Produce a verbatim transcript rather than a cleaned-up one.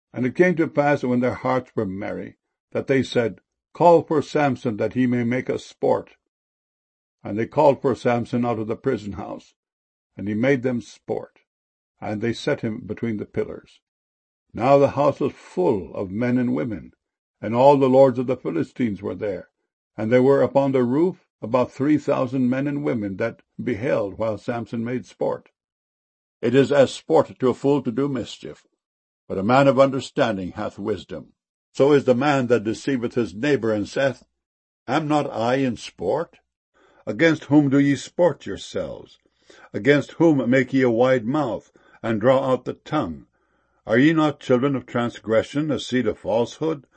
And it came to pass, when their hearts were merry, that they said, Call for Samson, that he may make us sport. And they called for Samson out of the prison house, and he made them sport, and they set him between the pillars. Now the house was full of men and women, and all the lords of the Philistines were there, and there were upon the roof about three thousand men and women that beheld while Samson made sport. It is as sport to a fool to do mischief, but a man of understanding hath wisdom. So is the man that deceiveth his neighbour, and saith, Am not I in sport? Against whom do ye sport yourselves? Against whom make ye a wide mouth, and draw out the tongue? Are ye not children of transgression, a seed of falsehood,